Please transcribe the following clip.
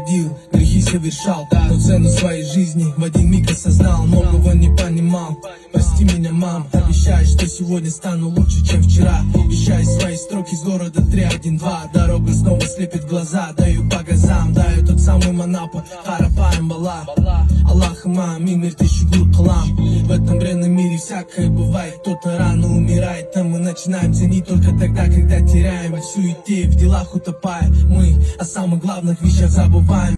ходил, грехи совершал, но цену своей жизни в один миг осознал. Многого не понимал, прости меня, мам. Обещаю, что сегодня стану лучше, чем вчера. Вещаю свои строки с города 312. Дорога снова слепит глаза, даю по газам. Даю тот самый манапа, харапаем бала. Аллахума амин, мир тысячу глукалам. В этом бренном мире всякое бывает. Кто-то рано умирает, а мы начинаем ценить только тогда, когда теряем. В суете, в делах утопая, мы о самых главных вещах забываем.